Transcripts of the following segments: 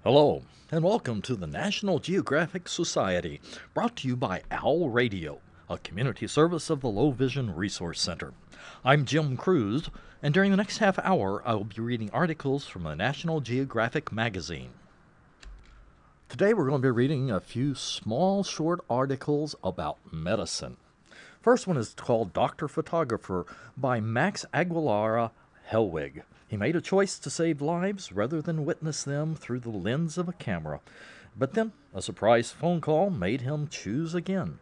Hello, and welcome to the National Geographic Society, brought to you by OWL Radio, a community service of the Low Vision Resource Center. I'm Jim Cruz, and during the next half hour, I will be reading articles from the National Geographic magazine. Today, we're going to be reading a few small, short articles about medicine. First one is called Dr. Photographer by Max Aguilera Helwig. He made a choice to save lives rather than witness them through the lens of a camera. But then a surprise phone call made him choose again.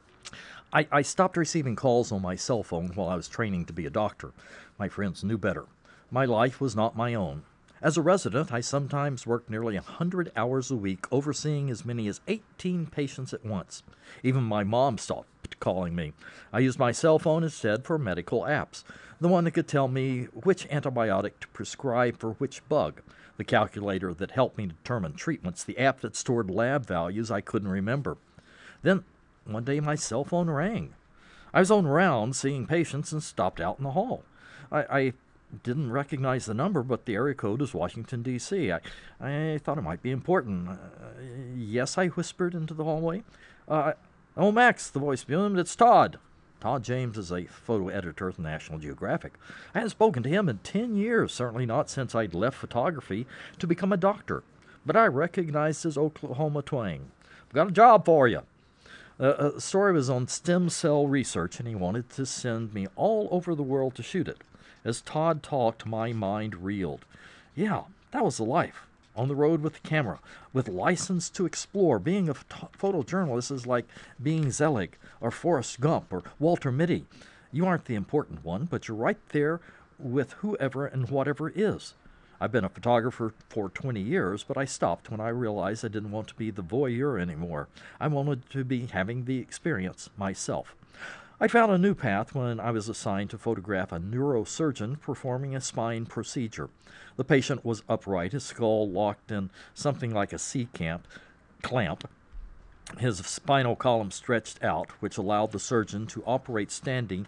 I stopped receiving calls on my cell phone while I was training to be a doctor. My friends knew better. My life was not my own. As a resident, I sometimes worked nearly 100 hours a week, overseeing as many as 18 patients at once. Even my mom stopped calling me. I used my cell phone instead for medical apps. The one that could tell me which antibiotic to prescribe for which bug, the calculator that helped me determine treatments, the app that stored lab values I couldn't remember. Then, one day my cell phone rang. I was on rounds seeing patients and stopped out in the hall. I didn't recognize the number, but the area code was Washington, D.C. I thought it might be important. Yes, I whispered into the hallway. Oh, Max, the voice boomed. It's Todd. Todd James is a photo editor at the National Geographic. I hadn't spoken to him in 10 years, certainly not since I'd left photography to become a doctor. But I recognized his Oklahoma twang. I've got a job for you. The story was on stem cell research, and he wanted to send me all over the world to shoot it. As Todd talked, my mind reeled. Yeah, that was the life. On the road with the camera, with license to explore. Being a photojournalist is like being Zelig or Forrest Gump or Walter Mitty. You aren't the important one, but you're right there with whoever and whatever is. I've been a photographer for 20 years, but I stopped when I realized I didn't want to be the voyeur anymore. I wanted to be having the experience myself. I found a new path when I was assigned to photograph a neurosurgeon performing a spine procedure. The patient was upright, his skull locked in something like a clamp, his spinal column stretched out, which allowed the surgeon to operate standing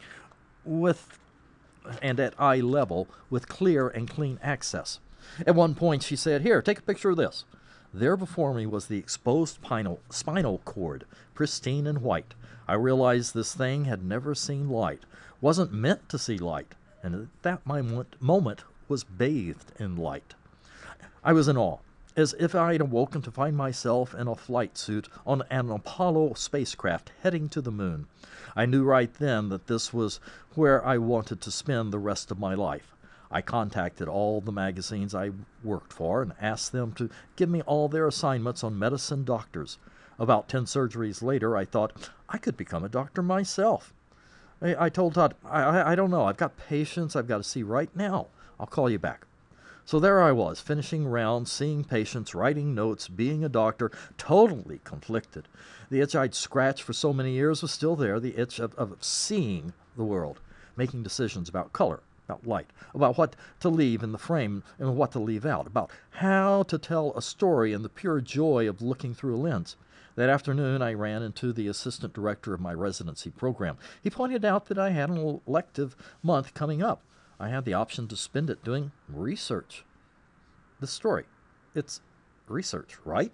and at eye level with clear and clean access. At one point she said, "Here, take a picture of this." There before me was the exposed spinal cord, pristine and white. I realized this thing had never seen light, wasn't meant to see light, and at that moment was bathed in light. I was in awe, as if I had awoken to find myself in a flight suit on an Apollo spacecraft heading to the moon. I knew right then that this was where I wanted to spend the rest of my life. I contacted all the magazines I worked for and asked them to give me all their assignments on medicine doctors. About 10 surgeries later, I thought I could become a doctor myself. I told Todd, I don't know. I've got patients I've got to see right now. I'll call you back. So there I was, finishing rounds, seeing patients, writing notes, being a doctor, totally conflicted. The itch I'd scratched for so many years was still there, the itch of seeing the world, making decisions about color, about light, about what to leave in the frame and what to leave out, about how to tell a story and the pure joy of looking through a lens. That afternoon, I ran into the assistant director of my residency program. He pointed out that I had an elective month coming up. I had the option to spend it doing research. The story. It's research, right?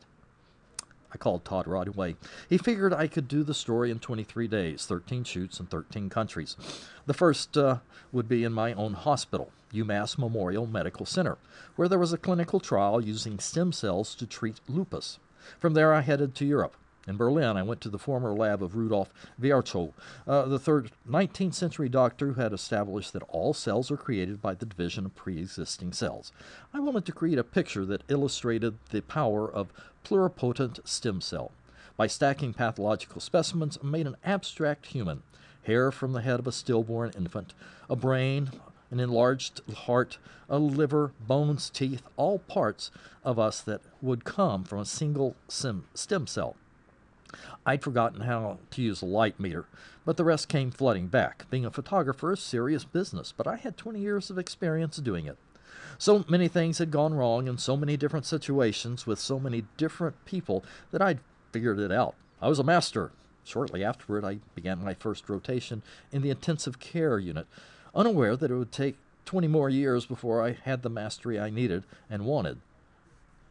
I called Todd right away. He figured I could do the story in 23 days, 13 shoots in 13 countries. The first would be in my own hospital, UMass Memorial Medical Center, where there was a clinical trial using stem cells to treat lupus. From there, I headed to Europe. In Berlin, I went to the former lab of Rudolf Virchow, the third 19th century doctor who had established that all cells are created by the division of pre-existing cells. I wanted to create a picture that illustrated the power of pluripotent stem cell. By stacking pathological specimens, I made an abstract human, hair from the head of a stillborn infant, a brain, an enlarged heart, a liver, bones, teeth, all parts of us that would come from a single stem cell. I'd forgotten how to use a light meter, but the rest came flooding back. Being a photographer is serious business, but I had 20 years of experience doing it. So many things had gone wrong in so many different situations with so many different people that I'd figured it out. I was a master. Shortly afterward, I began my first rotation in the intensive care unit, unaware that it would take 20 more years before I had the mastery I needed and wanted.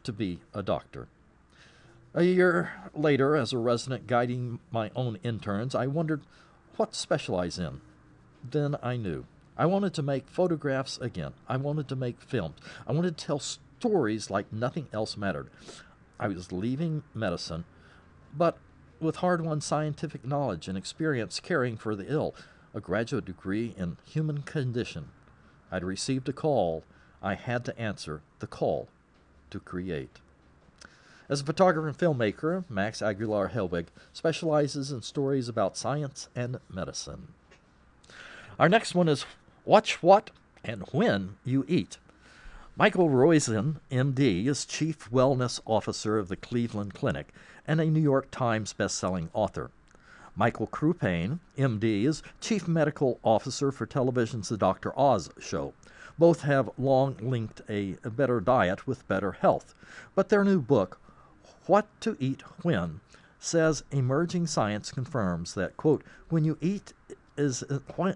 to be a doctor. A year later, as a resident guiding my own interns, I wondered what to specialize in. Then I knew. I wanted to make photographs again. I wanted to make films. I wanted to tell stories like nothing else mattered. I was leaving medicine, but with hard-won scientific knowledge and experience caring for the ill, a graduate degree in human condition. I'd received a call. I had to answer the call to create. As a photographer and filmmaker, Max Aguilar Helwig specializes in stories about science and medicine. Our next one is Watch What and When You Eat. Michael Roizen, MD, is Chief Wellness Officer of the Cleveland Clinic and a New York Times bestselling author. Michael Krupane, MD, is Chief Medical Officer for television's The Dr. Oz Show. Both have long linked a better diet with better health, but their new book, What to Eat When, says emerging science confirms that, quote, when you eat is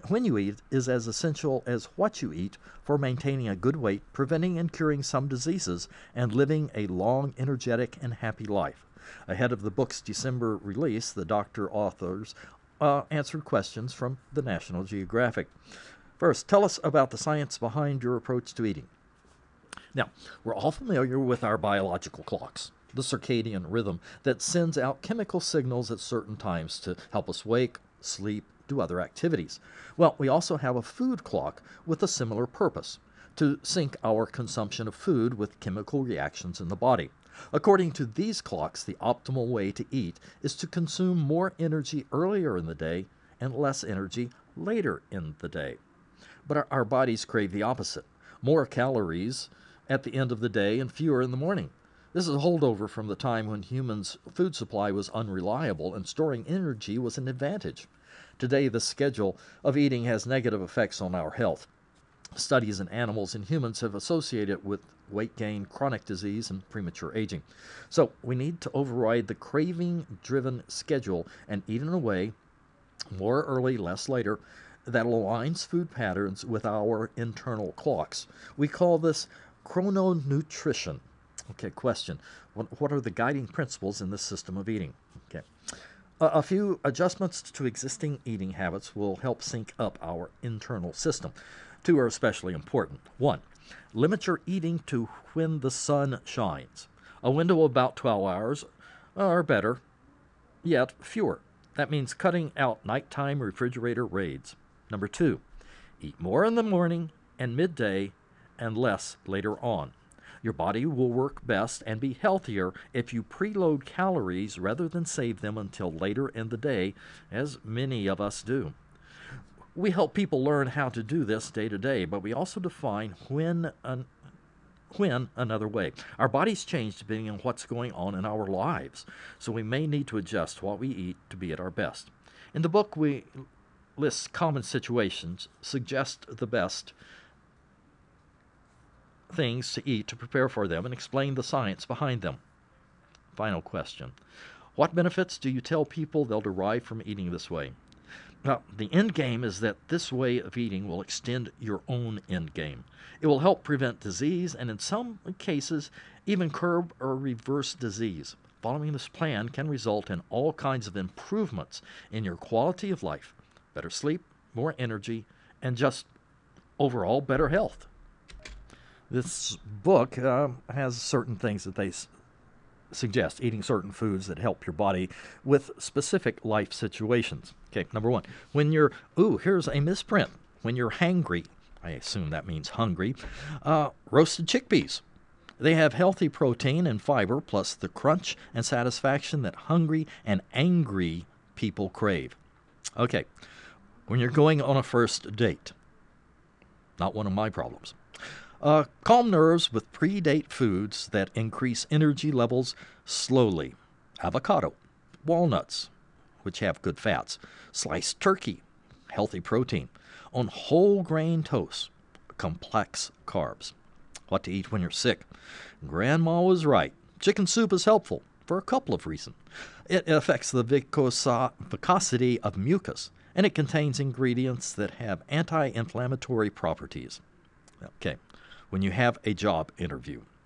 as essential as what you eat for maintaining a good weight, preventing and curing some diseases, and living a long, energetic, and happy life. Ahead of the book's December release, the Doctor authors answered questions from the National Geographic. First, tell us about the science behind your approach to eating. Now, we're all familiar with our biological clocks, the circadian rhythm that sends out chemical signals at certain times to help us wake, sleep, do other activities. Well, we also have a food clock with a similar purpose, to sync our consumption of food with chemical reactions in the body. According to these clocks, the optimal way to eat is to consume more energy earlier in the day and less energy later in the day. But our bodies crave the opposite, more calories at the end of the day and fewer in the morning. This is a holdover from the time when humans' food supply was unreliable and storing energy was an advantage. Today, the schedule of eating has negative effects on our health. Studies in animals and humans have associated it with weight gain, chronic disease, and premature aging. So we need to override the craving-driven schedule and eat in a way, more early, less later, that aligns food patterns with our internal clocks. We call this chrononutrition. Okay, question. What are the guiding principles in this system of eating? Okay. A few adjustments to existing eating habits will help sync up our internal system. Two are especially important. One, limit your eating to when the sun shines. A window of about 12 hours or better, yet fewer. That means cutting out nighttime refrigerator raids. Number two, eat more in the morning and midday and less later on. Your body will work best and be healthier if you preload calories rather than save them until later in the day, as many of us do. We help people learn how to do this day to day, but we also define when another way. Our bodies change depending on what's going on in our lives, so we may need to adjust what we eat to be at our best. In the book, we list common situations, suggest the best things to eat to prepare for them, and explain the science behind them. Final question. What benefits do you tell people they'll derive from eating this way? Now, the end game is that this way of eating will extend your own end game. It will help prevent disease and in some cases even curb or reverse disease. Following this plan can result in all kinds of improvements in your quality of life, better sleep, more energy, and just overall better health. This book has certain things that they suggest, eating certain foods that help your body with specific life situations. Okay, number one, when you're, here's a misprint. When you're hangry, I assume that means hungry, roasted chickpeas. They have healthy protein and fiber, plus the crunch and satisfaction that hungry and angry people crave. Okay, when you're going on a first date, not one of my problems. Calm nerves with pre-date foods that increase energy levels slowly. Avocado, walnuts, which have good fats, sliced turkey, healthy protein, on whole grain toast, complex carbs. What to eat when you're sick? Grandma was right. Chicken soup is helpful for a couple of reasons. It affects the viscosity of mucus, and it contains ingredients that have anti-inflammatory properties. Okay. When you have a job interview.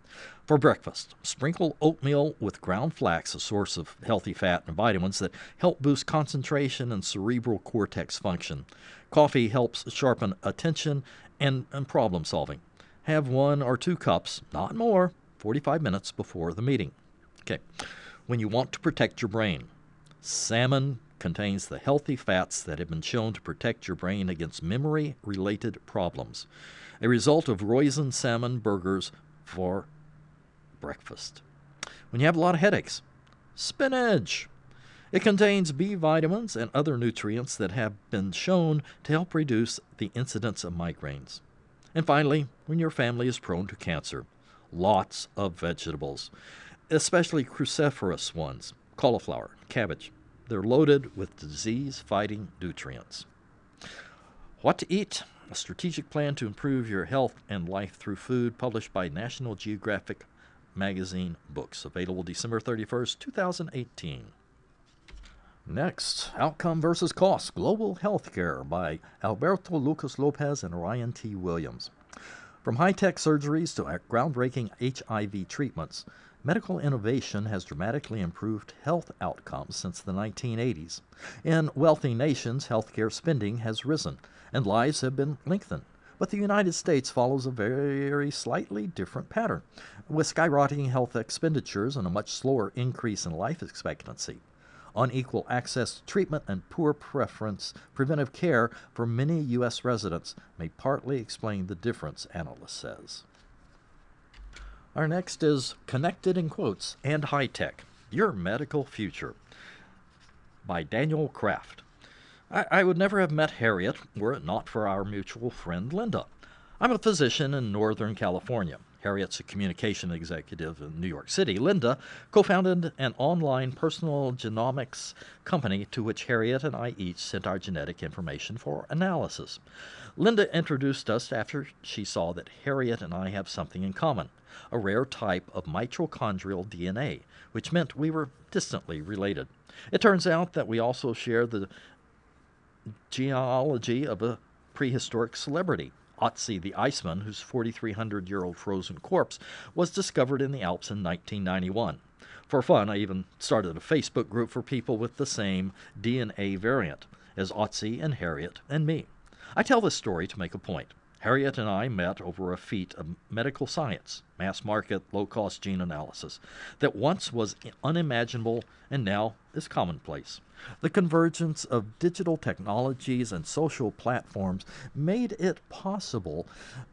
For breakfast, sprinkle oatmeal with ground flax, a source of healthy fat and vitamins that help boost concentration and cerebral cortex function. Coffee helps sharpen attention and problem solving. Have 1 or 2 cups, not more, 45 minutes before the meeting. Okay. When you want to protect your brain, salmon contains the healthy fats that have been shown to protect your brain against memory-related problems. A result of Roisin salmon burgers for breakfast. When you have a lot of headaches, spinach. It contains B vitamins and other nutrients that have been shown to help reduce the incidence of migraines. And finally, when your family is prone to cancer, lots of vegetables, especially cruciferous ones, cauliflower, cabbage. They're loaded with disease-fighting nutrients. What to Eat? A strategic plan to improve your health and life through food, published by National Geographic Magazine Books, available December 31st, 2018. Next, Outcome versus Cost, Global Healthcare by Alberto Lucas Lopez and Ryan T. Williams. From high-tech surgeries to groundbreaking HIV treatments, medical innovation has dramatically improved health outcomes since the 1980s. In wealthy nations, healthcare spending has risen, and lives have been lengthened. But the United States follows a very slightly different pattern, with skyrocketing health expenditures and a much slower increase in life expectancy. Unequal access to treatment and poor preventive care for many U.S. residents may partly explain the difference, analyst says. Our next is Connected in Quotes and High Tech, Your Medical Future by Daniel Kraft. I would never have met Harriet were it not for our mutual friend Linda. I'm a physician in Northern California. Harriet's a communication executive in New York City. Linda co-founded an online personal genomics company to which Harriet and I each sent our genetic information for analysis. Linda introduced us after she saw that Harriet and I have something in common, a rare type of mitochondrial DNA, which meant we were distantly related. It turns out that we also share the genealogy of a prehistoric celebrity, Otzi the Iceman, whose 4,300-year-old frozen corpse was discovered in the Alps in 1991. For fun, I even started a Facebook group for people with the same DNA variant as Otzi and Harriet and me. I tell this story to make a point. Harriet and I met over a feat of medical science, mass-market, low-cost gene analysis, that once was unimaginable and now is commonplace. The convergence of digital technologies and social platforms made it possible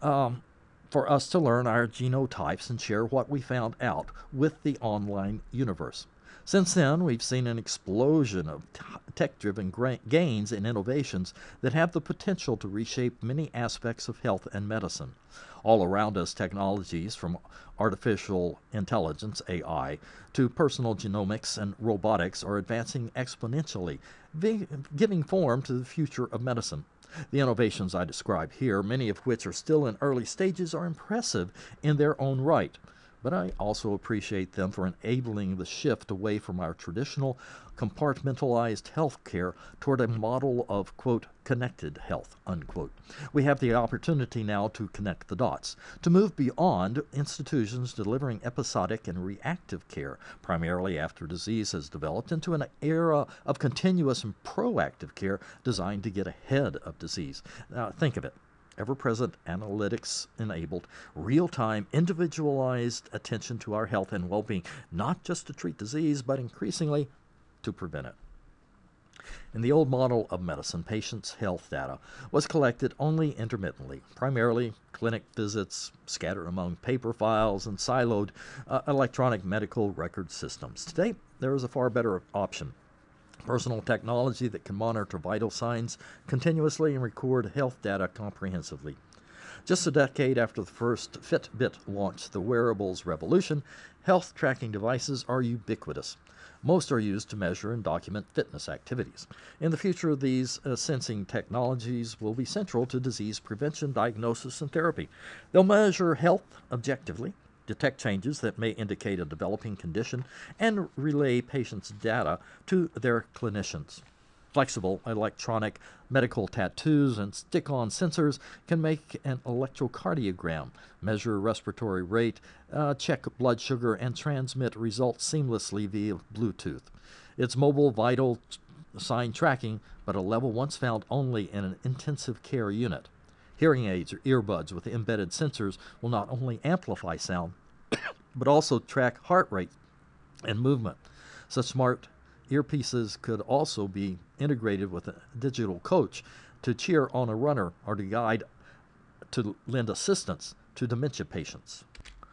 for us to learn our genotypes and share what we found out with the online universe. Since then, we've seen an explosion of tech-driven gains and innovations that have the potential to reshape many aspects of health and medicine. All around us, technologies from artificial intelligence, AI, to personal genomics and robotics are advancing exponentially, giving form to the future of medicine. The innovations I describe here, many of which are still in early stages, are impressive in their own right. But I also appreciate them for enabling the shift away from our traditional compartmentalized health care toward a model of, quote, connected health, unquote. We have the opportunity now to connect the dots, to move beyond institutions delivering episodic and reactive care, primarily after disease has developed, into an era of continuous and proactive care designed to get ahead of disease. Now, think of it. Ever-present, analytics-enabled, real-time, individualized attention to our health and well-being, not just to treat disease, but increasingly to prevent it. In the old model of medicine, patients' health data was collected only intermittently, primarily clinic visits scattered among paper files and siloed electronic medical record systems. Today, there is a far better option. Personal technology that can monitor vital signs continuously and record health data comprehensively. Just a decade after the first Fitbit launched the wearables revolution, health tracking devices are ubiquitous. Most are used to measure and document fitness activities. In the future, these sensing technologies will be central to disease prevention, diagnosis, and therapy. They'll measure health objectively, detect changes that may indicate a developing condition, and relay patients' data to their clinicians. Flexible electronic medical tattoos and stick-on sensors can make an electrocardiogram, measure respiratory rate, check blood sugar, and transmit results seamlessly via Bluetooth. It's mobile vital sign tracking, but a level once found only in an intensive care unit. Hearing aids or earbuds with embedded sensors will not only amplify sound, but also track heart rate and movement. Such smart earpieces could also be integrated with a digital coach to cheer on a runner or to lend assistance to dementia patients.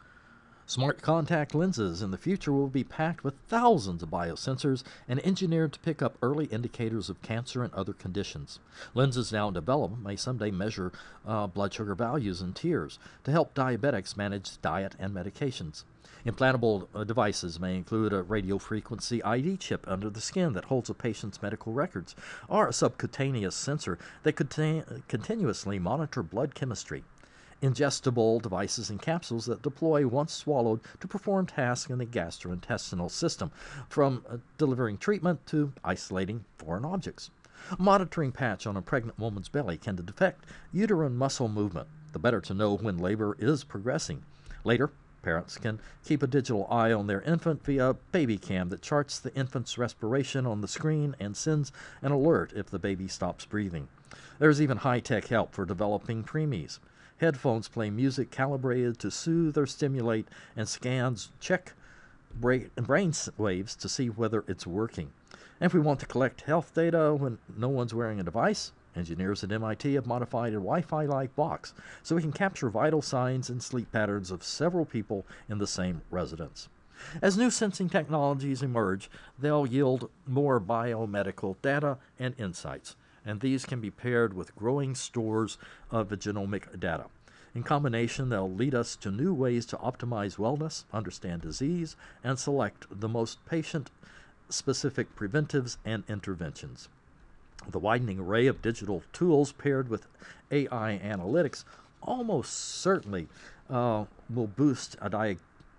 Smart contact lenses in the future will be packed with thousands of biosensors and engineered to pick up early indicators of cancer and other conditions. Lenses now in development may someday measure blood sugar values and tears to help diabetics manage diet and medications. Implantable devices may include a radiofrequency ID chip under the skin that holds a patient's medical records, or a subcutaneous sensor that could continuously monitor blood chemistry. Ingestible devices and capsules that deploy once swallowed to perform tasks in the gastrointestinal system, from delivering treatment to isolating foreign objects. A monitoring patch on a pregnant woman's belly can detect uterine muscle movement, the better to know when labor is progressing. Later, parents can keep a digital eye on their infant via a baby cam that charts the infant's respiration on the screen and sends an alert if the baby stops breathing. There's even high-tech help for developing preemies. Headphones play music calibrated to soothe or stimulate, and scans check brain waves to see whether it's working. And if we want to collect health data when no one's wearing a device, engineers at MIT have modified a Wi-Fi-like box so we can capture vital signs and sleep patterns of several people in the same residence. As new sensing technologies emerge, they'll yield more biomedical data and insights, and these can be paired with growing stores of genomic data. In combination, they'll lead us to new ways to optimize wellness, understand disease, and select the most patient-specific preventives and interventions. The widening array of digital tools paired with AI analytics almost certainly will boost a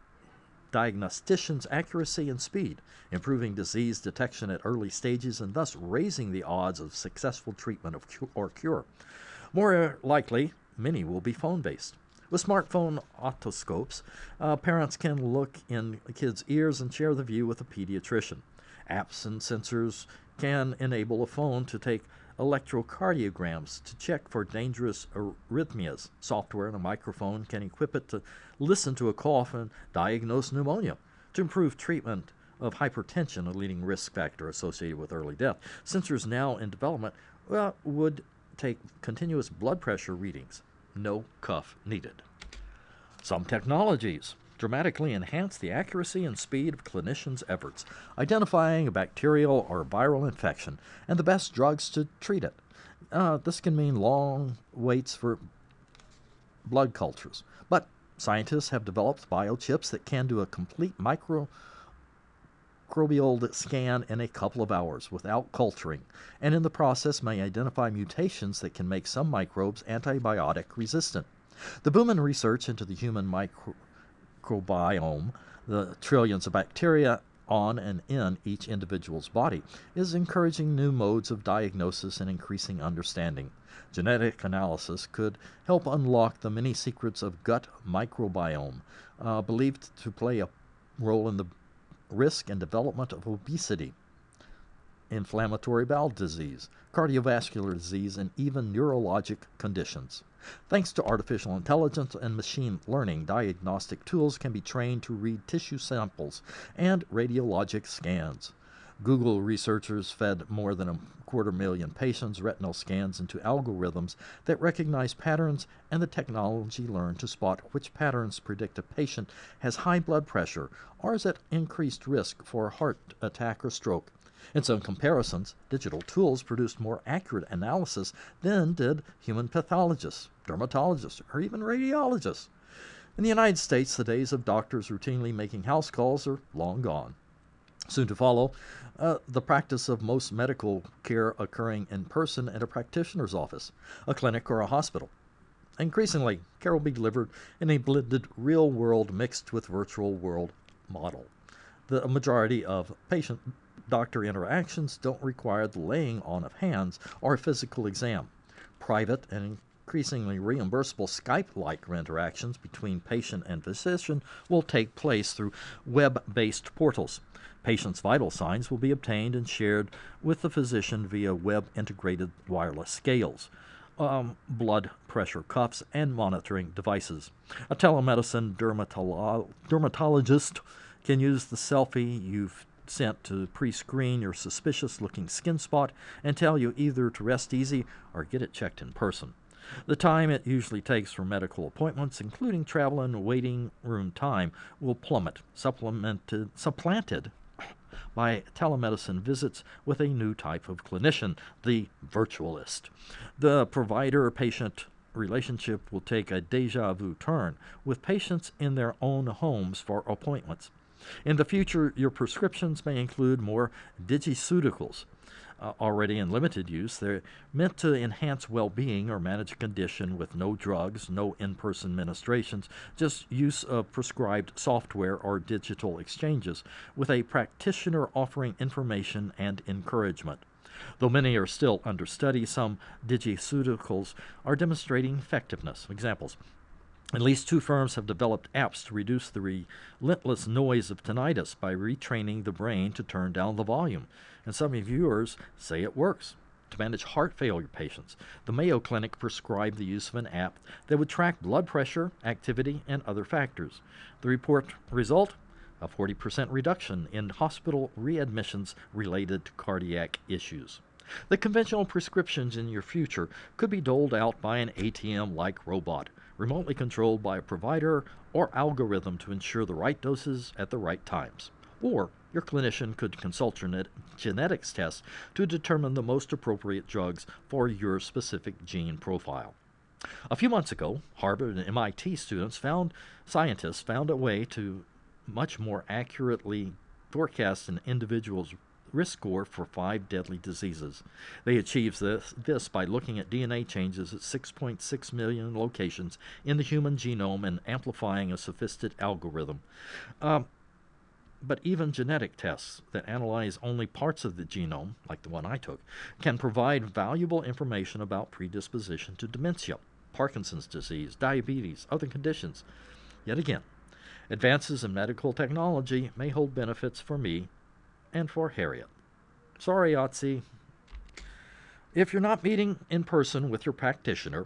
diagnostician's accuracy and speed, improving disease detection at early stages and thus raising the odds of successful treatment or cure. More likely, many will be phone-based. With smartphone otoscopes, parents can look in kids' ears and share the view with a pediatrician. Apps and sensors can enable a phone to take electrocardiograms to check for dangerous arrhythmias. Software and a microphone can equip it to listen to a cough and diagnose pneumonia. To improve treatment of hypertension, a leading risk factor associated with early death, sensors now in development would take continuous blood pressure readings. No cuff needed. Some technologies dramatically enhance the accuracy and speed of clinicians' efforts, identifying a bacterial or viral infection and the best drugs to treat it. This can mean long waits for blood cultures, but scientists have developed biochips that can do a complete microbial scan in a couple of hours without culturing, and in the process may identify mutations that can make some microbes antibiotic resistant. The boom in research into the human microbiome, the trillions of bacteria on and in each individual's body, is encouraging new modes of diagnosis and increasing understanding. Genetic analysis could help unlock the many secrets of gut microbiome, believed to play a role in the risk and development of obesity, inflammatory bowel disease, cardiovascular disease, and even neurologic conditions. Thanks to artificial intelligence and machine learning, diagnostic tools can be trained to read tissue samples and radiologic scans. Google researchers fed more than 250,000 patients' retinal scans into algorithms that recognize patterns, and the technology learned to spot which patterns predict a patient has high blood pressure or is at increased risk for a heart attack or stroke. In some comparisons, digital tools produced more accurate analysis than did human pathologists, dermatologists, or even radiologists. In the United States, the days of doctors routinely making house calls are long gone. Soon to follow, the practice of most medical care occurring in person at a practitioner's office, a clinic, or a hospital. Increasingly, care will be delivered in a blended real-world mixed with virtual world model. The majority of patient doctor interactions don't require the laying on of hands or a physical exam. Private and increasingly reimbursable Skype-like interactions between patient and physician will take place through web-based portals. Patients' vital signs will be obtained and shared with the physician via web-integrated wireless scales, blood pressure cuffs, and monitoring devices. A telemedicine dermatologist can use the selfie you've sent to pre-screen your suspicious-looking skin spot and tell you either to rest easy or get it checked in person. The time it usually takes for medical appointments, including travel and waiting room time, will plummet, supplanted by telemedicine visits with a new type of clinician, the virtualist. The provider-patient relationship will take a deja vu turn, with patients in their own homes for appointments. In the future, your prescriptions may include more digiceuticals. Already in limited use, they're meant to enhance well-being or manage a condition with no drugs, no in-person administrations, just use of prescribed software or digital exchanges, with a practitioner offering information and encouragement. Though many are still under study, some digiceuticals are demonstrating effectiveness. Examples: at least 2 firms have developed apps to reduce the relentless noise of tinnitus by retraining the brain to turn down the volume, and some reviewers say it works. To manage heart failure patients, the Mayo Clinic prescribed the use of an app that would track blood pressure, activity, and other factors. The result? A 40% reduction in hospital readmissions related to cardiac issues. The conventional prescriptions in your future could be doled out by an ATM-like robot, remotely controlled by a provider or algorithm to ensure the right doses at the right times. Or your clinician could consult your genetics tests to determine the most appropriate drugs for your specific gene profile. A few months ago, Harvard and MIT scientists found a way to much more accurately forecast an individual's risk score for 5 deadly diseases. They achieved this by looking at DNA changes at 6.6 million locations in the human genome and amplifying a sophisticated algorithm. But even genetic tests that analyze only parts of the genome, like the one I took, can provide valuable information about predisposition to dementia, Parkinson's disease, diabetes, other conditions. Yet again, advances in medical technology may hold benefits for me and for Harriet. Sorry, Otzi. If you're not meeting in person with your practitioner,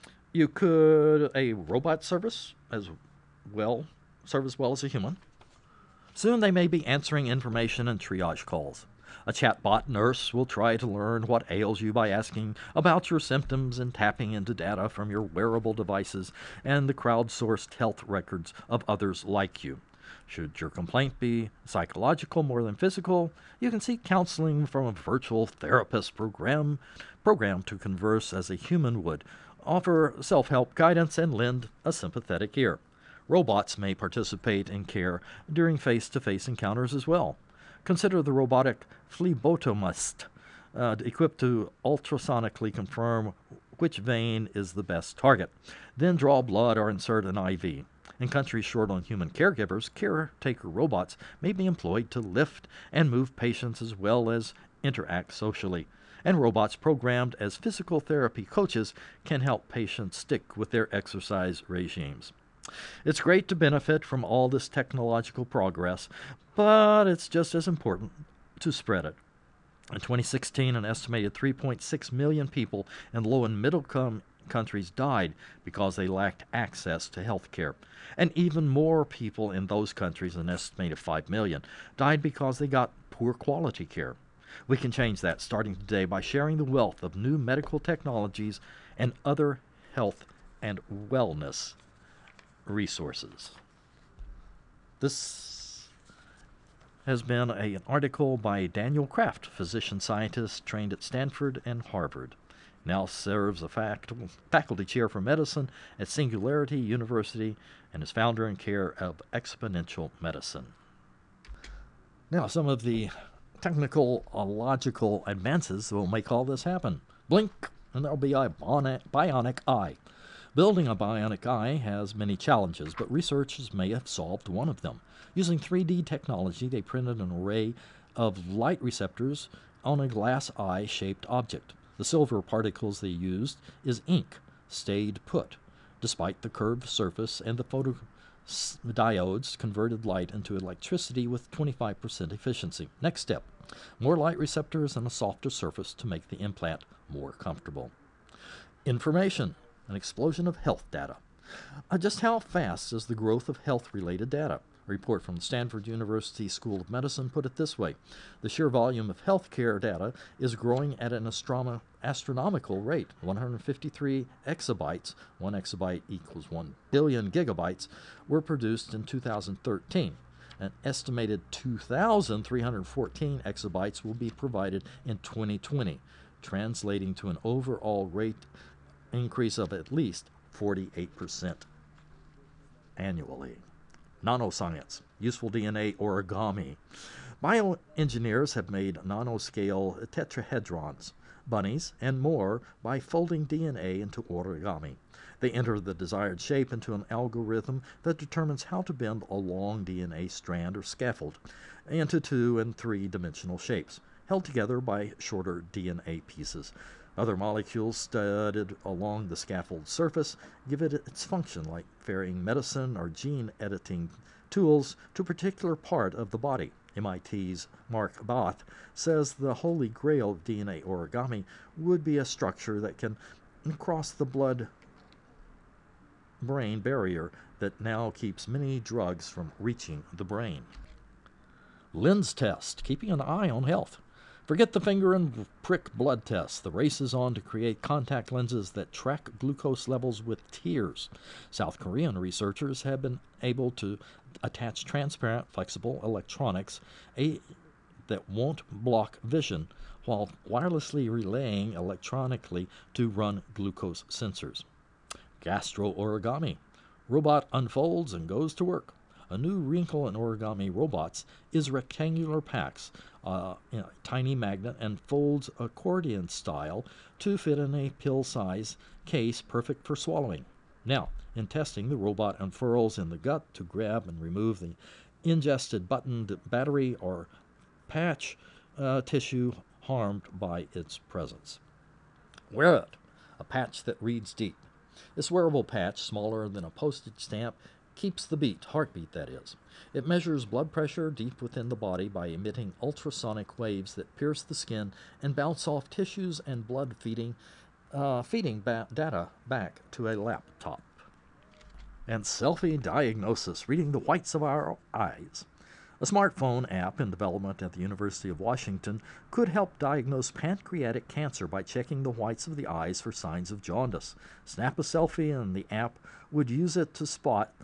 could a robot serve as well as a human? Soon they may be answering information and triage calls. A chatbot nurse will try to learn what ails you by asking about your symptoms and tapping into data from your wearable devices and the crowdsourced health records of others like you. Should your complaint be psychological more than physical, you can seek counseling from a virtual therapist programmed to converse as a human would, offer self-help guidance, and lend a sympathetic ear. Robots may participate in care during face-to-face encounters as well. Consider the robotic phlebotomist, equipped to ultrasonically confirm which vein is the best target, then draw blood or insert an IV. In countries short on human caregivers, caretaker robots may be employed to lift and move patients as well as interact socially. And robots programmed as physical therapy coaches can help patients stick with their exercise regimes. It's great to benefit from all this technological progress, but it's just as important to spread it. In 2016, an estimated 3.6 million people in low and middle countries died because they lacked access to health care. And even more people in those countries, an estimated 5 million, died because they got poor quality care. We can change that starting today by sharing the wealth of new medical technologies and other health and wellness resources. This has been an article by Daniel Kraft, physician-scientist trained at Stanford and Harvard. Now serves a faculty chair for medicine at Singularity University and is founder and chair of Exponential Medicine. Now, some of the technical, logical advances that will make all this happen. Blink, and there'll be a bionic eye. Building a bionic eye has many challenges, but researchers may have solved one of them. Using 3D technology, they printed an array of light receptors on a glass eye-shaped object. The silver particles they used is ink, stayed put, despite the curved surface, and the photodiodes converted light into electricity with 25% efficiency. Next step, more light receptors and a softer surface to make the implant more comfortable. Information, an explosion of health data. Just how fast is the growth of health-related data? A report from the Stanford University School of Medicine put it this way: the sheer volume of healthcare data is growing at an astronomical rate. 153 exabytes, 1 exabyte equals 1 billion gigabytes, were produced in 2013. An estimated 2,314 exabytes will be provided in 2020, translating to an overall rate increase of at least 48% annually. Nanoscience, useful DNA origami. Bioengineers have made nanoscale tetrahedrons, bunnies, and more by folding DNA into origami. They enter the desired shape into an algorithm that determines how to bend a long DNA strand or scaffold into 2- and 3-dimensional shapes, held together by shorter DNA pieces. Other molecules studied along the scaffold surface give it its function, like varying medicine or gene editing tools to a particular part of the body. MIT's Mark Both says the holy grail of DNA origami would be a structure that can cross the blood-brain barrier that now keeps many drugs from reaching the brain. Lens test, keeping an eye on health. Forget the finger and prick blood tests. The race is on to create contact lenses that track glucose levels with tears. South Korean researchers have been able to attach transparent, flexible electronics that won't block vision while wirelessly relaying electronically to run glucose sensors. Gastro origami. Robot unfolds and goes to work. A new wrinkle in origami robots is rectangular packs, tiny magnet, and folds accordion style to fit in a pill-size case perfect for swallowing. Now, in testing, the robot unfurls in the gut to grab and remove the ingested buttoned battery or patch tissue harmed by its presence. Wear it, a patch that reads deep. This wearable patch, smaller than a postage stamp, keeps the beat, heartbeat that is. It measures blood pressure deep within the body by emitting ultrasonic waves that pierce the skin and bounce off tissues and blood, feeding data back to a laptop. And selfie diagnosis, reading the whites of our eyes. A smartphone app in development at the University of Washington could help diagnose pancreatic cancer by checking the whites of the eyes for signs of jaundice. Snap a selfie and the app would use it to spot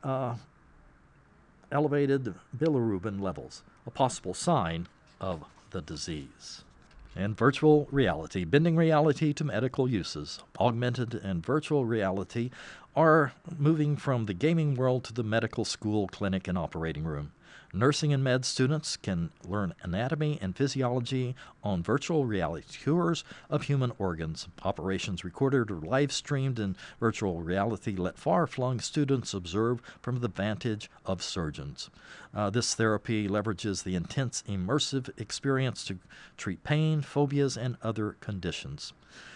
elevated bilirubin levels, a possible sign of the disease. And virtual reality, bending reality to medical uses. Augmented and virtual reality are moving from the gaming world to the medical school, clinic, and operating room. Nursing and med students can learn anatomy and physiology on virtual reality tours of human organs. Operations recorded or live streamed in virtual reality let far-flung students observe from the vantage of surgeons. This therapy leverages the intense immersive experience to treat pain, phobias, and other conditions.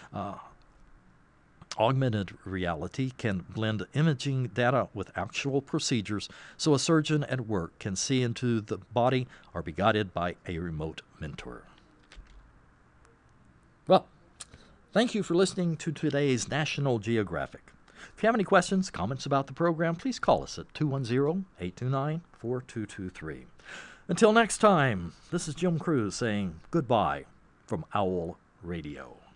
Augmented reality can blend imaging data with actual procedures so a surgeon at work can see into the body or be guided by a remote mentor. Well, thank you for listening to today's National Geographic. If you have any questions, comments about the program, please call us at 210-829-4223. Until next time, this is Jim Cruz saying goodbye from Owl Radio.